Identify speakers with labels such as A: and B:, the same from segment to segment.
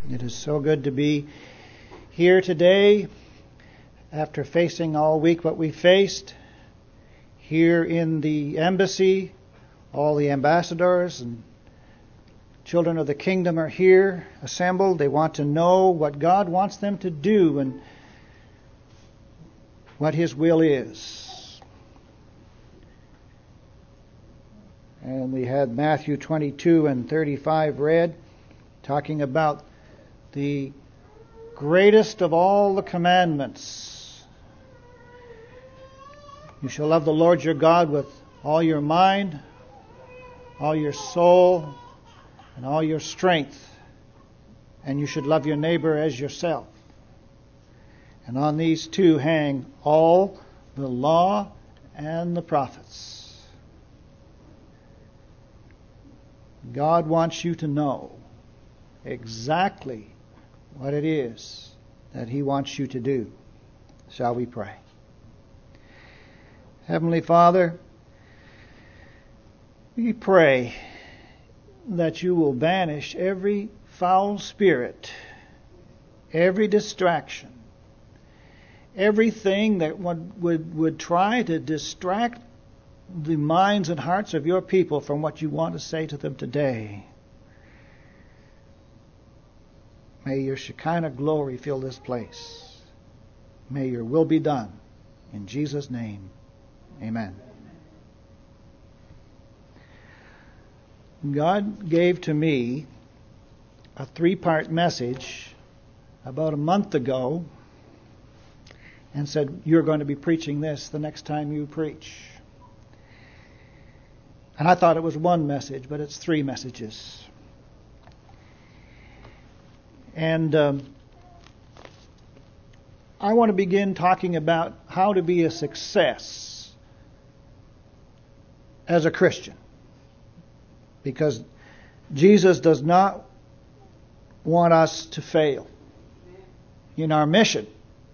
A: It is so good to be here today after facing all week what we faced. Here in the embassy, all the ambassadors and children of the kingdom are here assembled. They want to know what God wants them to do and what His will is. And we had Matthew 22 and 35 read, talking about the greatest of all the commandments. You shall love the Lord your God with all your mind, all your soul, and all your strength. And you should love your neighbor as yourself. And on these two hang all the law and the prophets. God wants you to know exactly what it is that He wants you to do. Shall we pray? Heavenly Father, we pray that you will banish every foul spirit, every distraction, everything that would try to distract the minds and hearts of your people from what you want to say to them today. May your Shekinah glory fill this place. May your will be done. In Jesus' name, amen. God gave to me a 3-part message about a month ago and said, you're going to be preaching this the next time you preach. And I thought it was one message, but it's 3 messages. And I want to begin talking about how to be a success as a Christian. Because Jesus does not want us to fail in our mission.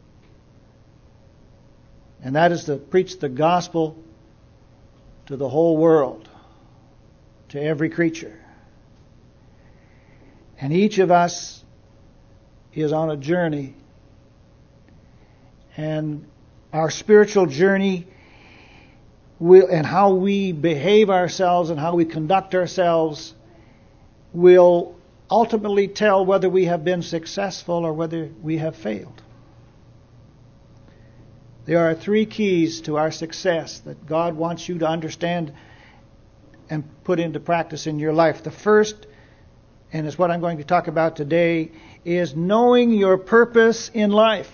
A: And that is to preach the gospel to the whole world, to every creature. And each of us is on a journey, and our spiritual journey and how we behave ourselves and how we conduct ourselves will ultimately tell whether we have been successful or whether we have failed. There are 3 keys to our success that God wants you to understand and put into practice in your life. The first, and it's what I'm going to talk about today, is knowing your purpose in life.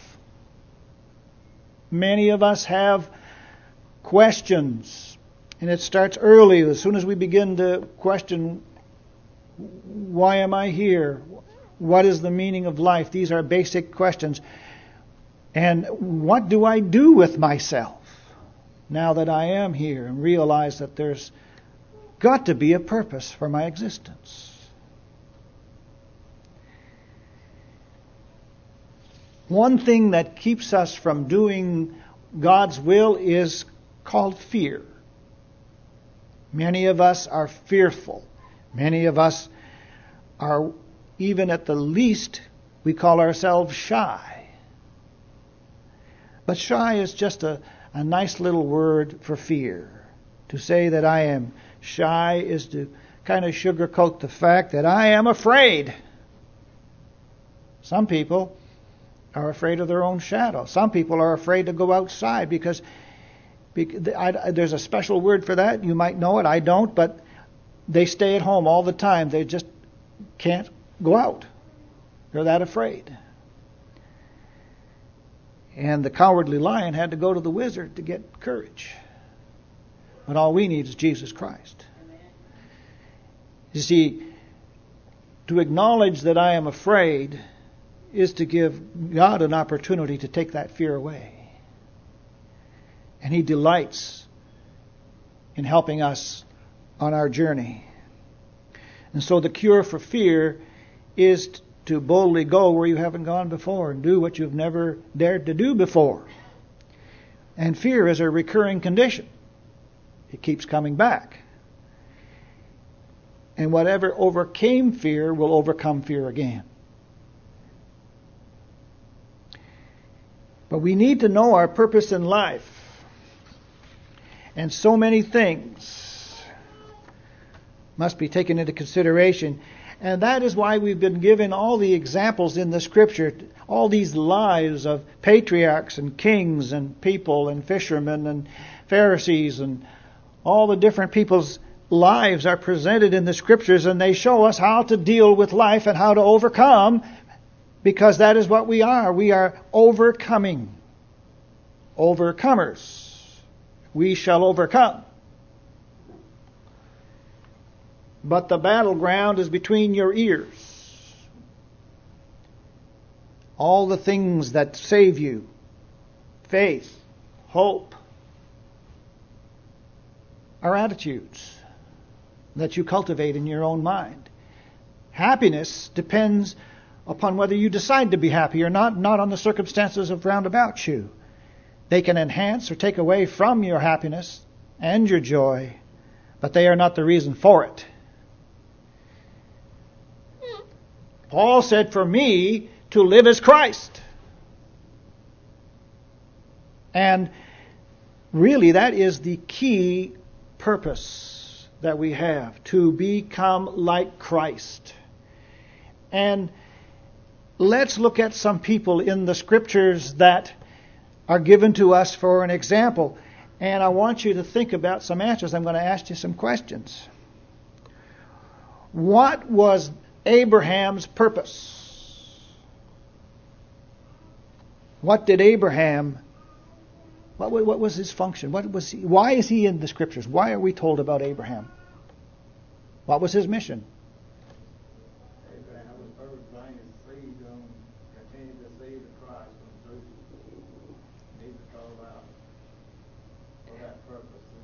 A: Many of us have questions, and it starts early. As soon as we begin to question, why am I here? What is the meaning of life? These are basic questions. And what do I do with myself now that I am here and realize that there's got to be a purpose for my existence? One thing that keeps us from doing God's will is called fear. Many of us are fearful. Many of us are, even at the least, we call ourselves shy. But shy is just a nice little word for fear. To say that I am shy is to kind of sugarcoat the fact that I am afraid. Some people are afraid of their own shadow. Some people are afraid to go outside because there's a special word for that. You might know it, I don't, but they stay at home all the time. They just can't go out. They're that afraid. And the cowardly lion had to go to the wizard to get courage. But all we need is Jesus Christ. You see, to acknowledge that I am afraid is to give God an opportunity to take that fear away. And He delights in helping us on our journey. And so the cure for fear is to boldly go where you haven't gone before and do what you've never dared to do before. And fear is a recurring condition. It keeps coming back. And whatever overcame fear will overcome fear again. But we need to know our purpose in life. And so many things must be taken into consideration. And that is why we've been given all the examples in the Scripture, all these lives of patriarchs and kings and people and fishermen and Pharisees, and all the different people's lives are presented in the Scriptures, and they show us how to deal with life and how to overcome, because that is what we are. We are overcoming. Overcomers. We shall overcome. But the battleground is between your ears. All the things that save you, faith, hope, are attitudes that you cultivate in your own mind. Happiness depends upon whether you decide to be happy or not on the circumstances around about you. They can enhance or take away from your happiness and your joy, but they are not the reason for it. Paul said, for me, to live is Christ. And really, that is the key purpose that we have, to become like Christ. And let's look at some people in the Scriptures that are given to us for an example. And I want you to think about some answers. I'm going to ask you some questions. What was Abraham's purpose? What did Abraham, what was his function? Why is he in the Scriptures? Why are we told about Abraham? What was his mission?
B: Abraham was purpose to bring his seed on, continue the seed of Christ on through. He was called out for that purpose.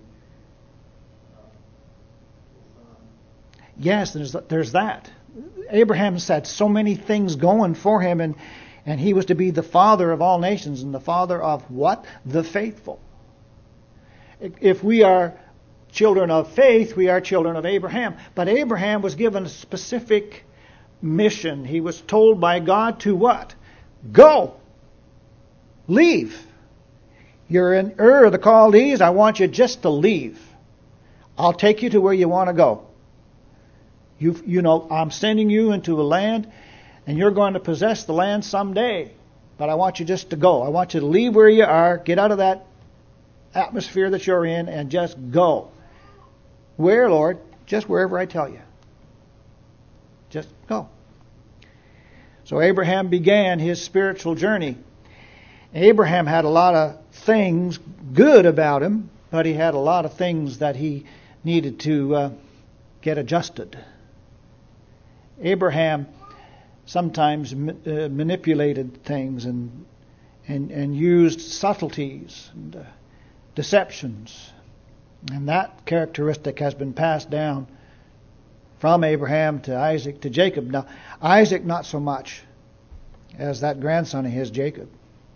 B: His son.
A: Yes, there's that. Abraham's had so many things going for him, and he was to be the father of all nations, and the father of what? The faithful. If we are children of faith, we are children of Abraham. But Abraham was given a specific mission. He was told by God to what? Go. Leave. You're in Ur of the Chaldees. I want you just to leave. I'll take you to where you want to go. You know, I'm sending you into a land, and you're going to possess the land someday. But I want you just to go. I want you to leave where you are, get out of that atmosphere that you're in, and just go. Where, Lord? Just wherever I tell you. Just go. So Abraham began his spiritual journey. Abraham had a lot of things good about him, but he had a lot of things that he needed to get adjusted. Abraham sometimes manipulated things and used subtleties and deceptions. And that characteristic has been passed down from Abraham to Isaac to Jacob. Now, Isaac not so much as that grandson of his, Jacob.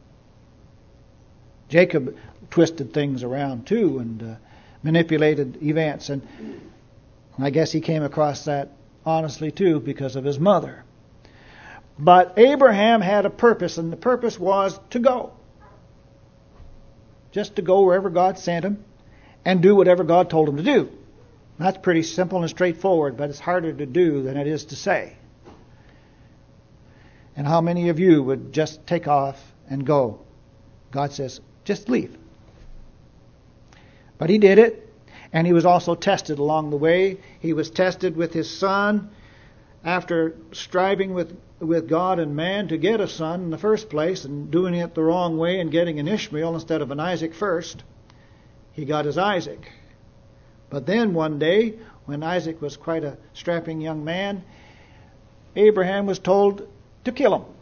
A: Jacob twisted things around too and manipulated events. And I guess he came across that honestly too because of his mother. But Abraham had a purpose, and the purpose was to go. Just to go wherever God sent him and do whatever God told him to do. That's pretty simple and straightforward, but it's harder to do than it is to say. And how many of you would just take off and go? God says, just leave. But he did it. And he was also tested along the way. He was tested with his son after striving with God and man to get a son in the first place and doing it the wrong way and getting an Ishmael instead of an Isaac first. He got his Isaac. But then one day, when Isaac was quite a strapping young man, Abraham was told to kill him.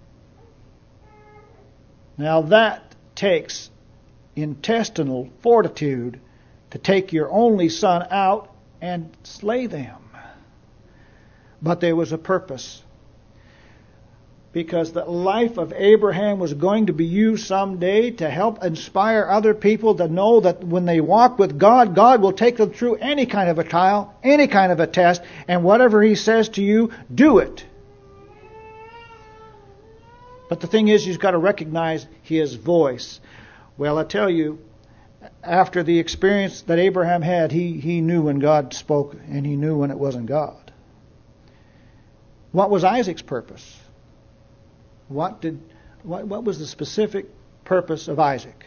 A: Now that takes intestinal fortitude to take your only son out and slay them. But there was a purpose. Because the life of Abraham was going to be used someday to help inspire other people to know that when they walk with God, God will take them through any kind of a trial, any kind of a test, and whatever He says to you, do it. But the thing is, you've got to recognize his voice. Well, I tell you, after the experience that Abraham had, he knew when God spoke, and he knew when it wasn't God. What was Isaac's purpose? What was the specific purpose of Isaac?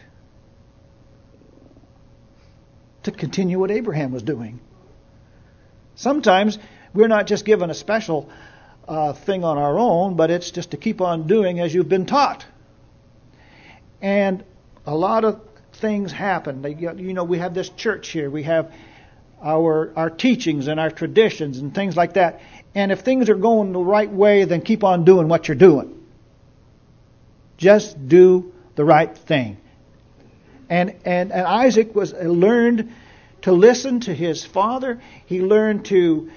A: To continue what Abraham was doing. Sometimes we're not just given a special thing on our own, but it's just to keep on doing as you've been taught. And a lot of things happen. We have this church here. We have our teachings and our traditions and things like that. And if things are going the right way, then keep on doing what you're doing. Just do the right thing. And Isaac learned to listen to his father. He learned to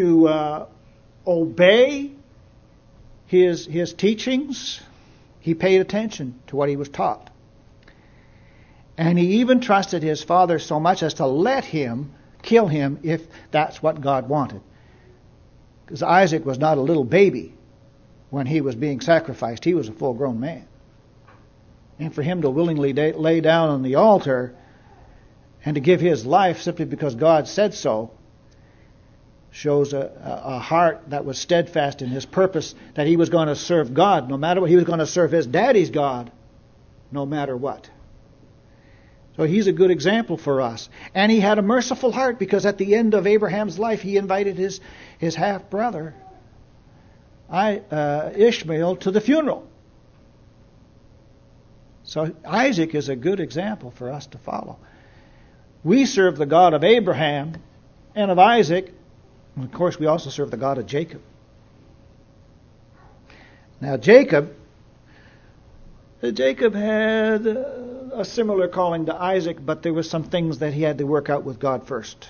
A: obey his teachings. He paid attention to what he was taught. And he even trusted his father so much as to let him kill him if that's what God wanted. Because Isaac was not a little baby when he was being sacrificed. He was a full-grown man. And for him to willingly lay down on the altar and to give his life simply because God said so shows a heart that was steadfast in his purpose, that he was going to serve God no matter what. He was going to serve his daddy's God no matter what. So he's a good example for us. And he had a merciful heart, because at the end of Abraham's life he invited his half-brother Ishmael to the funeral. So Isaac is a good example for us to follow. We serve the God of Abraham and of Isaac. And of course, we also serve the God of Jacob. Now, Jacob had a similar calling to Isaac, but there were some things that he had to work out with God first.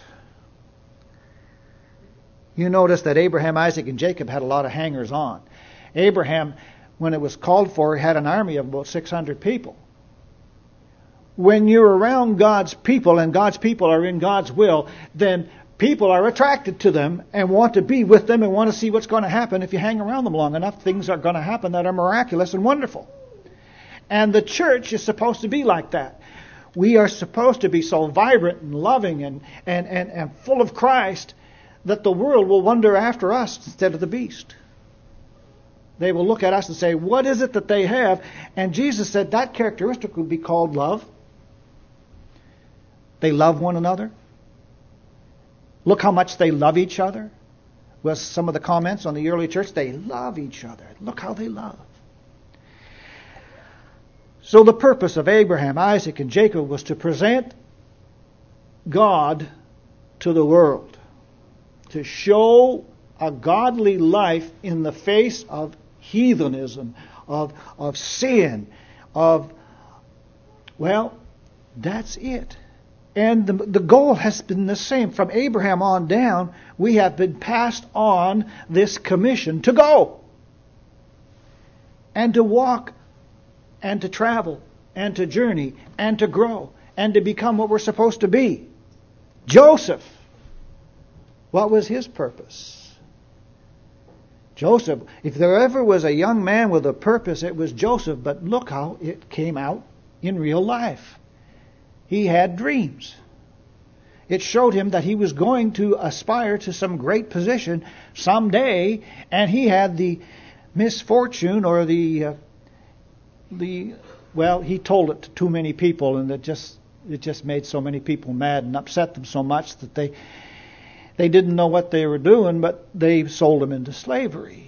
A: You notice that Abraham, Isaac, and Jacob had a lot of hangers-on. Abraham, when it was called for, had an army of about 600 people. When you're around God's people and God's people are in God's will, then people are attracted to them and want to be with them and want to see what's going to happen. If you hang around them long enough, things are going to happen that are miraculous and wonderful. And the church is supposed to be like that. We are supposed to be so vibrant and loving and full of Christ that the world will wonder after us instead of the beast. They will look at us and say, what is it that they have? And Jesus said that characteristic would be called love. They love one another. Look how much they love each other. Was some of the comments on the early church. They love each other. Look how they love. So the purpose of Abraham, Isaac, and Jacob was to present God to the world. To show a godly life in the face of heathenism, of sin, that's it. And the goal has been the same. From Abraham on down, we have been passed on this commission to go. And to walk, and to travel, and to journey, and to grow, and to become what we're supposed to be. Joseph, what was his purpose? Joseph, if there ever was a young man with a purpose, it was Joseph. But look how it came out in real life. He had dreams. It showed him that he was going to aspire to some great position someday, and he had the misfortune or he told it to too many people, and it just made so many people mad and upset them so much that they didn't know what they were doing, but they sold him into slavery.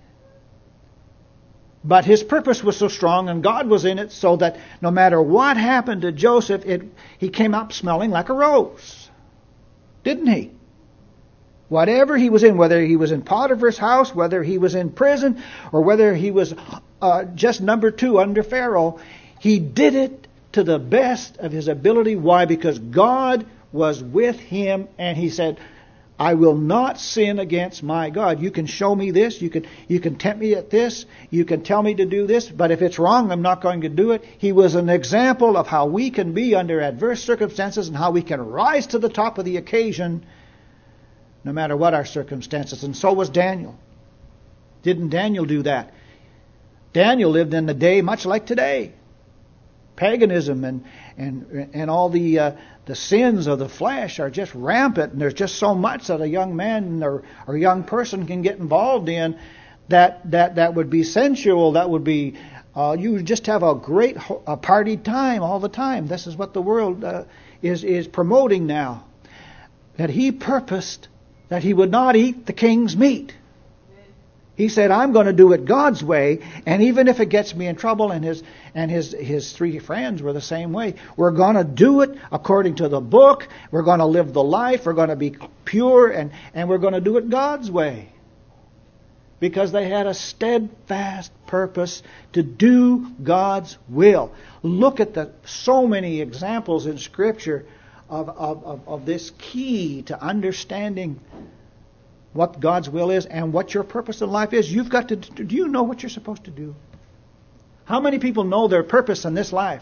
A: But his purpose was so strong, and God was in it, so that no matter what happened to Joseph, he came up smelling like a rose. Didn't he? Whatever he was in, whether he was in Potiphar's house, whether he was in prison, or whether he was just number 2 under Pharaoh, he did it to the best of his ability. Why? Because God was with him, and he said, I will not sin against my God. You can show me this. You can tempt me at this. You can tell me to do this. But if it's wrong, I'm not going to do it. He was an example of how we can be under adverse circumstances and how we can rise to the top of the occasion no matter what our circumstances. And so was Daniel. Didn't Daniel do that? Daniel lived in a day much like today. Paganism and all the sins of the flesh are just rampant, and there's just so much that a young man or young person can get involved in that would be sensual. That would be you would just have a great party time all the time. This is what the world is promoting now. That he purposed that he would not eat the king's meat. He said, I'm going to do it God's way, and even if it gets me in trouble, and his three friends were the same way, we're going to do it according to the book, we're going to live the life, we're going to be pure, and we're going to do it God's way. Because they had a steadfast purpose to do God's will. Look at so many examples in Scripture of this key to understanding what God's will is and what your purpose in life is. You've got to. Do you know what you're supposed to do? How many people know their purpose in this life?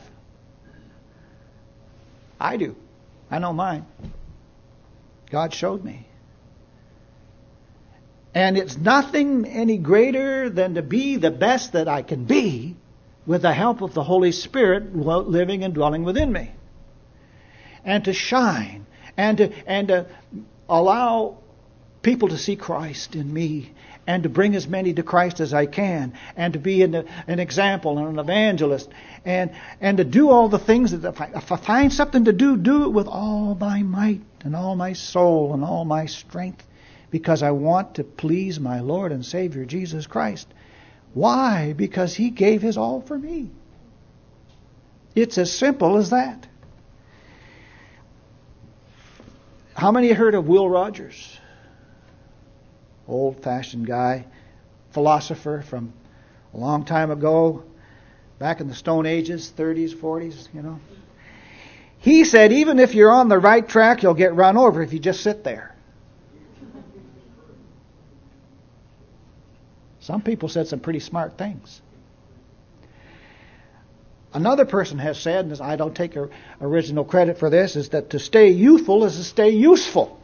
A: I do. I know mine. God showed me. And it's nothing any greater than to be the best that I can be with the help of the Holy Spirit living and dwelling within me. And to shine and to allow people to see Christ in me, and to bring as many to Christ as I can, and to be an example and an evangelist, and to do all the things that if I find something to do it with all my might and all my soul and all my strength, because I want to please my Lord and Savior Jesus Christ. Why? Because He gave His all for me. It's as simple as that. How many heard of Will Rogers? Old-fashioned guy, philosopher from a long time ago, back in the Stone Ages, 30s, 40s, He said, even if you're on the right track, you'll get run over if you just sit there. Some people said some pretty smart things. Another person has said, and I don't take original credit for this, is that to stay youthful is to stay useful.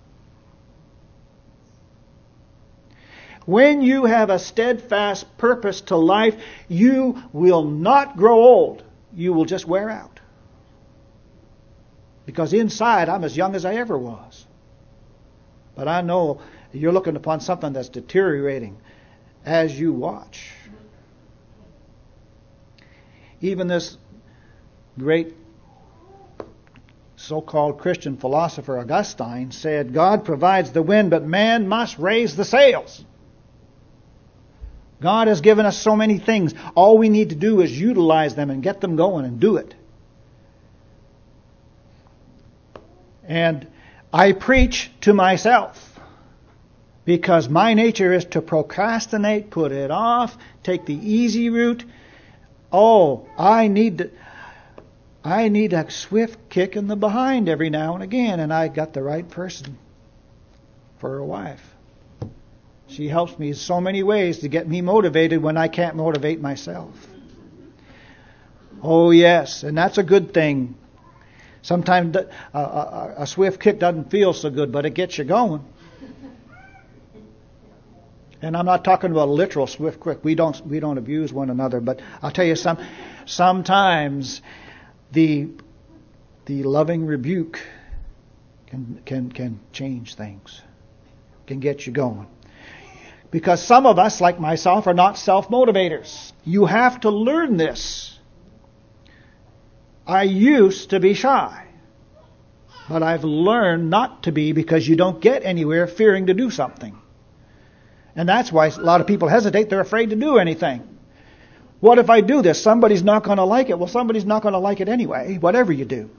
A: When you have a steadfast purpose to life, you will not grow old. You will just wear out. Because inside, I'm as young as I ever was. But I know you're looking upon something that's deteriorating as you watch. Even this great so-called Christian philosopher Augustine said, God provides the wind, but man must raise the sails. God has given us so many things. All we need to do is utilize them and get them going and do it. And I preach to myself because my nature is to procrastinate, put it off, take the easy route. Oh, I need a swift kick in the behind every now and again, and I got the right person for a wife. She helps me in so many ways to get me motivated when I can't motivate myself. Oh, yes, and that's a good thing. Sometimes a swift kick doesn't feel so good, but it gets you going. And I'm not talking about a literal swift kick. We don't abuse one another, but I'll tell you sometimes the loving rebuke can change things, can get you going. Because some of us, like myself, are not self-motivators. You have to learn this. I used to be shy. But I've learned not to be, because you don't get anywhere fearing to do something. And that's why a lot of people hesitate. They're afraid to do anything. What if I do this? Somebody's not going to like it. Well, somebody's not going to like it anyway, whatever you do.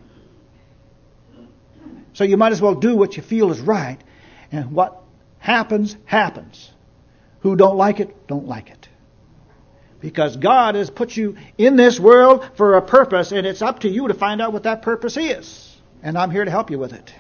A: So you might as well do what you feel is right. And what happens, happens. Who don't like it, don't like it. Because God has put you in this world for a purpose, and it's up to you to find out what that purpose is. And I'm here to help you with it.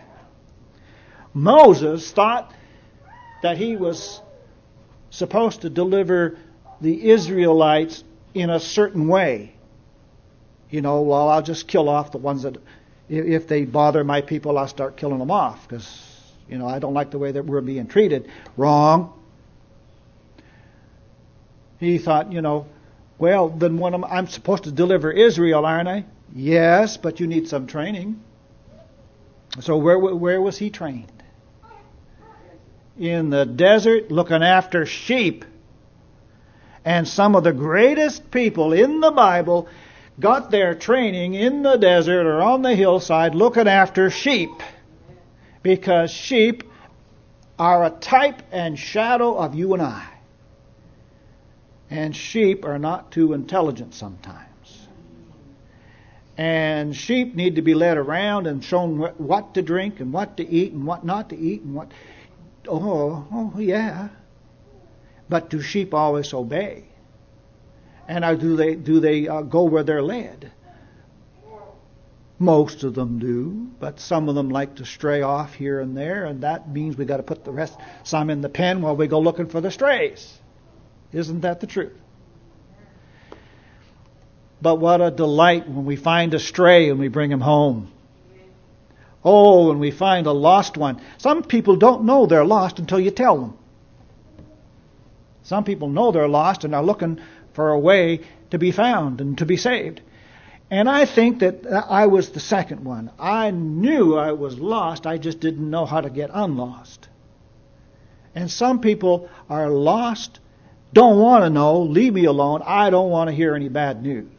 A: Moses thought that he was supposed to deliver the Israelites in a certain way. Well, I'll just kill off the ones that, if they bother my people, I'll start killing them off. Because, I don't like the way that we're being treated. Wrong. He thought, Well, then I'm supposed to deliver Israel, aren't I? Yes, but you need some training. So where was he trained? In the desert, looking after sheep. And some of the greatest people in the Bible got their training in the desert or on the hillside looking after sheep. Because sheep are a type and shadow of you and I. And sheep are not too intelligent sometimes. And sheep need to be led around and shown what to drink and what to eat and what not to eat and what... Oh yeah. But do sheep always obey? And do they go where they're led? Most of them do, but some of them like to stray off here and there, and that means we got to put some in the pen while we go looking for the strays. Isn't that the truth? But what a delight when we find a stray and we bring him home. Oh, when we find a lost one. Some people don't know they're lost until you tell them. Some people know they're lost and are looking for a way to be found and to be saved. And I think that I was the second one. I knew I was lost, I just didn't know how to get unlost. And some people are lost, don't want to know, leave me alone, I don't want to hear any bad news.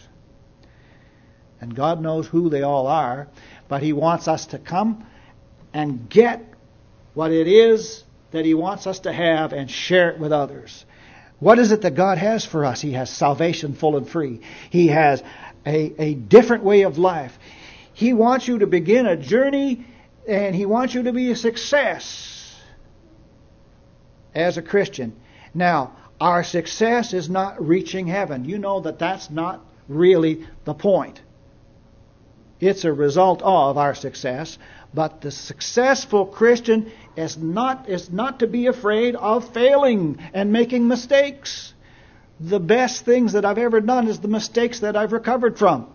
A: And God knows who they all are, but He wants us to come and get what it is that He wants us to have and share it with others. What is it that God has for us? He has salvation full and free. He has a different way of life. He wants you to begin a journey, and He wants you to be a success as a Christian. Now, our success is not reaching heaven. You know that that's not really the point. It's a result of our success. But the successful Christian is not to be afraid of failing and making mistakes. The best things that I've ever done is the mistakes that I've recovered from.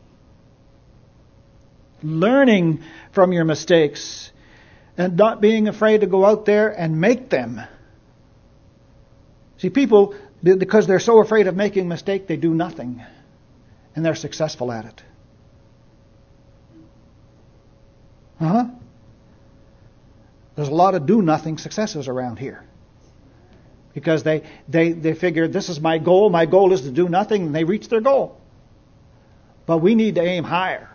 A: Learning from your mistakes and not being afraid to go out there and make them. See, people, because they're so afraid of making a mistake, they do nothing. And they're successful at it. There's a lot of do-nothing successes around here. Because they figure, this is my goal is to do nothing, and they reach their goal. But we need to aim higher.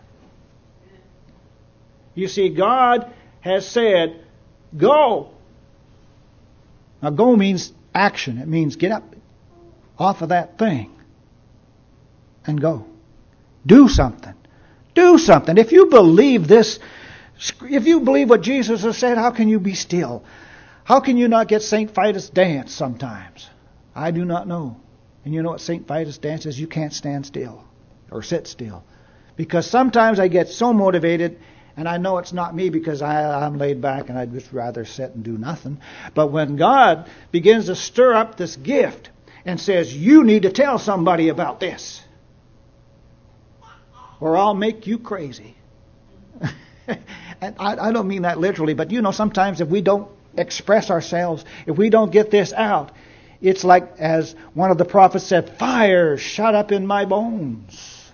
A: You see, God has said, go. Now, go means action. It means get up off of that thing and go. Do something. Do something. If you believe this, if you believe what Jesus has said, how can you be still? How can you not get St. Vitus dance sometimes? I do not know. And you know what St. Vitus dance is? You can't stand still or sit still. Because sometimes I get so motivated, and I know it's not me because I'm laid back and I'd just rather sit and do nothing. But when God begins to stir up this gift and says, you need to tell somebody about this, or I'll make you crazy. And I don't mean that literally, but you know, sometimes if we don't express ourselves, if we don't get this out, it's like, as one of the prophets said, fire shut up in my bones.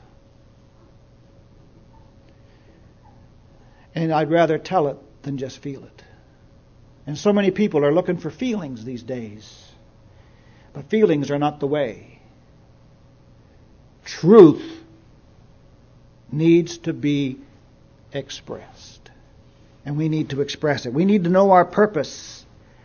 A: And I'd rather tell it than just feel it. And so many people are looking for feelings these days. But feelings are not the way. Truth needs to be expressed. And we need to express it. We need to know our purpose.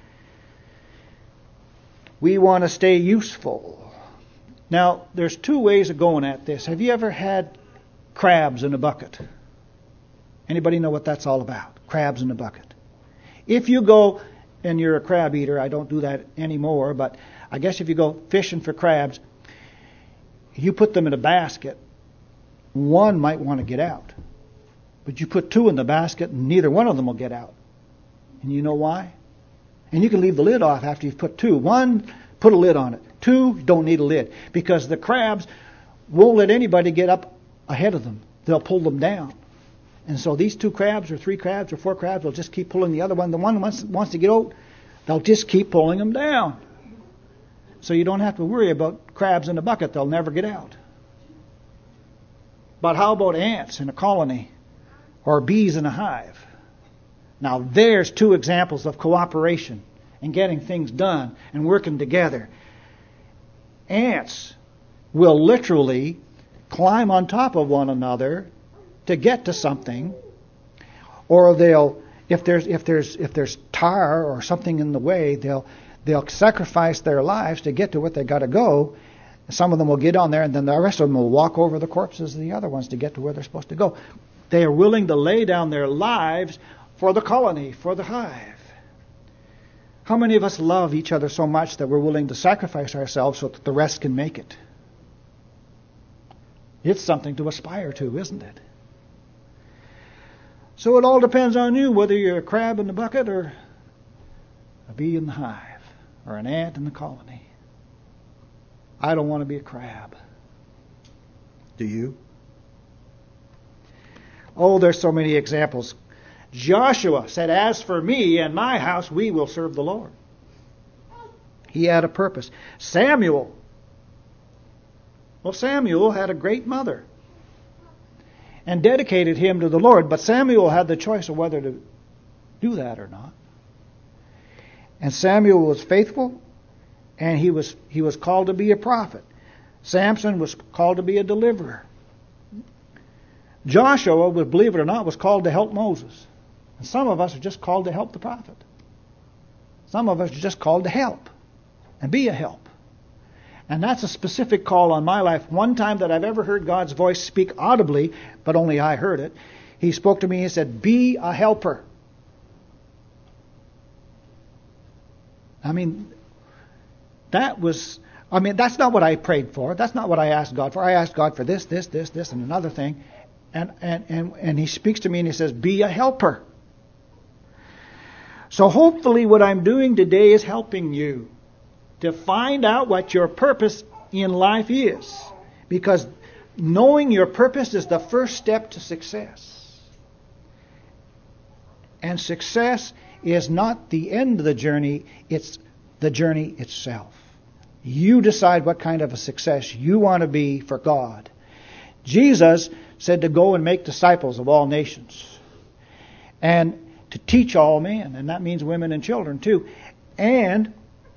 A: We want to stay useful. Now, there's two ways of going at this. Have you ever had crabs in a bucket? Anybody know what that's all about? Crabs in a bucket. If you go, and you're a crab eater, I don't do that anymore, but I guess if you go fishing for crabs, you put them in a basket, one might want to get out. But you put two in the basket and neither one of them will get out. And you know why? And you can leave the lid off after you've put two. One, put a lid on it. Two, don't need a lid. Because the crabs won't let anybody get up ahead of them. They'll pull them down. And so these two crabs or three crabs or four crabs will just keep pulling the other one. The one wants to get out, they'll just keep pulling them down. So you don't have to worry about crabs in a bucket. They'll never get out. But how about ants in a colony or bees in a hive? Now there's two examples of cooperation and getting things done and working together. Ants will literally climb on top of one another to get to something, or they'll, if there's tar or something in the way, they'll sacrifice their lives to get to what they got to go. Some of them will get on there, and then the rest of them will walk over the corpses of the other ones to get to where they're supposed to go. They are willing to lay down their lives for the colony, for the hive. How many of us love each other so much that we're willing to sacrifice ourselves so that the rest can make it? It's something to aspire to, isn't it? So it all depends on you, whether you're a crab in the bucket or a bee in the hive or an ant in the colony. I don't want to be a crab. Do you? Oh, there's so many examples. Joshua said, "As for me and my house, we will serve the Lord." He had a purpose. Samuel had a great mother and dedicated him to the Lord, but Samuel had the choice of whether to do that or not. And Samuel was faithful, and he was called to be a prophet. Samson was called to be a deliverer. Joshua, believe it or not, was called to help Moses. And some of us are just called to help the prophet. Some of us are just called to help and be a help. And that's a specific call on my life. One time that I've ever heard God's voice speak audibly, but only I heard it, He spoke to me and said, "Be a helper." That's not what I prayed for. That's not what I asked God for. I asked God for this, and another thing. And He speaks to me and He says, "Be a helper." So hopefully what I'm doing today is helping you to find out what your purpose in life is. Because knowing your purpose is the first step to success. And success is not the end of the journey, it's the journey itself. You decide what kind of a success you want to be for God. Jesus said to go and make disciples of all nations. And to teach all men, and that means women and children too. And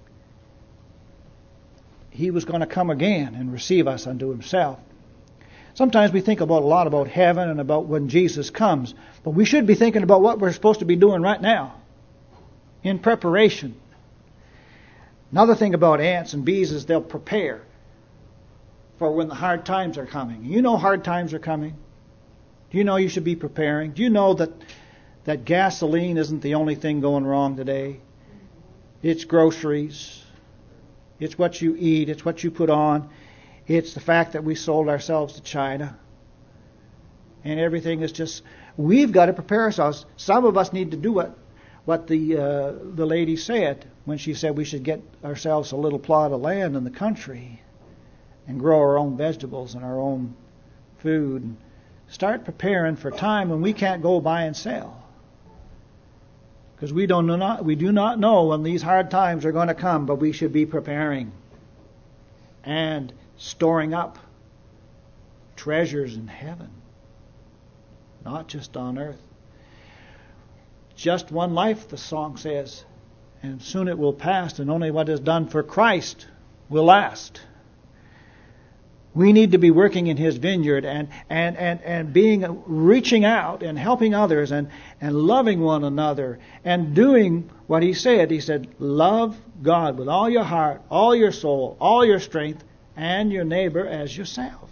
A: He was going to come again and receive us unto Himself. Sometimes we think a lot about heaven and about when Jesus comes, but we should be thinking about what we're supposed to be doing right now in preparation. Another thing about ants and bees is they'll prepare for when the hard times are coming. You know hard times are coming. Do you know you should be preparing? Do you know that gasoline isn't the only thing going wrong today? It's groceries. It's what you eat. It's what you put on. It's the fact that we sold ourselves to China. And everything is just... We've got to prepare ourselves. Some of us need to do what the lady said when she said we should get ourselves a little plot of land in the country and grow our own vegetables and our own food. And start preparing for time when we can't go buy and sell. Because we do not know when these hard times are going to come, but we should be preparing and storing up treasures in heaven, not just on earth. Just one life, the song says, and soon it will pass, and only what is done for Christ will last. We need to be working in His vineyard and reaching out and helping others and loving one another and doing what He said. He said, love God with all your heart, all your soul, all your strength, and your neighbor as yourself.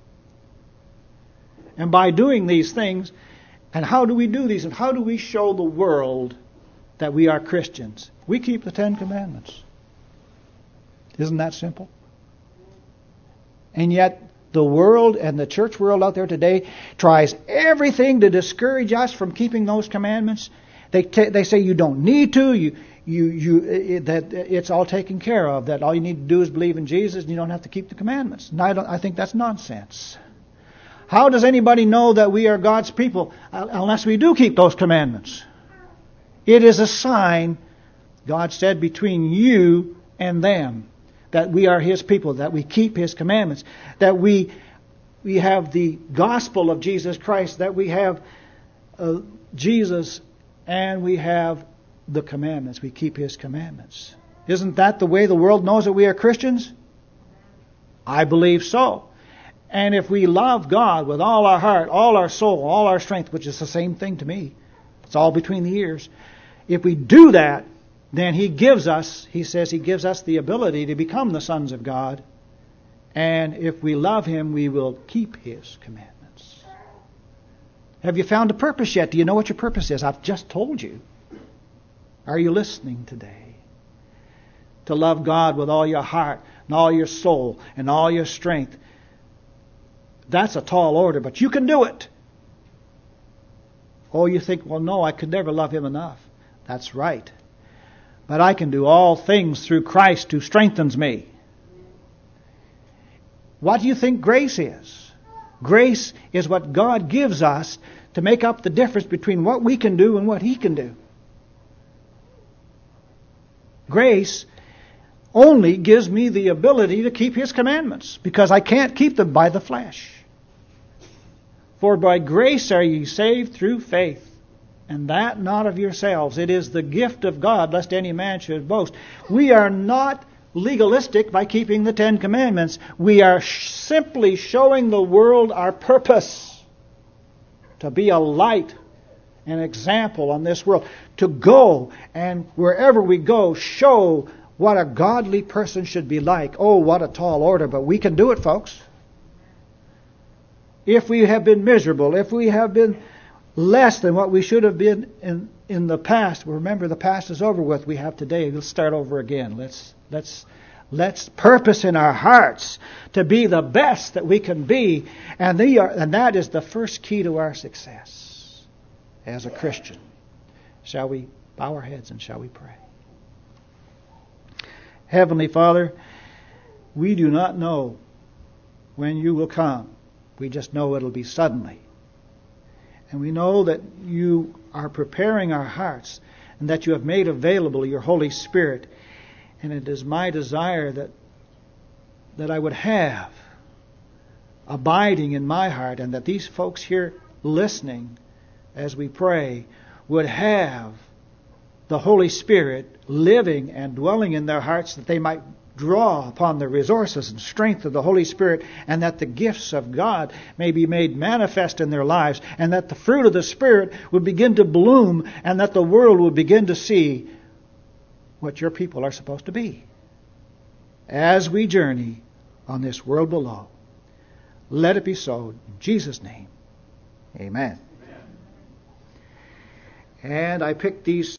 A: And by doing these things, and how do we do these? And how do we show the world that we are Christians? We keep the 10 Commandments. Isn't that simple? And yet the world and the church world out there today tries everything to discourage us from keeping those commandments. They say you don't need to. That it's all taken care of. That all you need to do is believe in Jesus and you don't have to keep the commandments. And I think that's nonsense. How does anybody know that we are God's people unless we do keep those commandments? It is a sign, God said, between you and them. that we are His people, that we keep His commandments, that we have the gospel of Jesus Christ, that we have Jesus, and we have the commandments. We keep His commandments. Isn't that the way the world knows that we are Christians? I believe so. And if we love God with all our heart, all our soul, all our strength, which is the same thing to me, it's all between the ears. If we do that, then He says He gives us the ability to become the sons of God. And if we love Him, we will keep His commandments. Have you found a purpose yet? Do you know what your purpose is? I've just told you. Are you listening today? To love God with all your heart and all your soul and all your strength. That's a tall order, but you can do it. Oh, you think, well, no, I could never love Him enough. That's right. But I can do all things through Christ who strengthens me. What do you think grace is? Grace is what God gives us to make up the difference between what we can do and what He can do. Grace only gives me the ability to keep His commandments, because I can't keep them by the flesh. For by grace are ye saved through faith, and that not of yourselves. It is the gift of God, lest any man should boast. We are not legalistic by keeping the Ten Commandments. We are simply showing the world our purpose. To be a light, an example on this world. To go and wherever we go, show what a godly person should be like. Oh, what a tall order, but we can do it, folks. If we have been miserable, if we have been less than what we should have been in the past, remember the past is over with. We have today. Let's start over again. Let's purpose in our hearts to be the best that we can be, and that is the first key to our success as a Christian. Shall we bow our heads and shall we pray? Heavenly Father, we do not know when You will come. We just know it'll be suddenly. And we know that You are preparing our hearts and that You have made available Your Holy Spirit. And it is my desire that I would have abiding in my heart, and that these folks here listening as we pray would have the Holy Spirit living and dwelling in their hearts, that they might draw upon the resources and strength of the Holy Spirit, and that the gifts of God may be made manifest in their lives, and that the fruit of the Spirit would begin to bloom, and that the world would begin to see what Your people are supposed to be as we journey on this world below. Let it be so in Jesus' name. Amen. And I picked these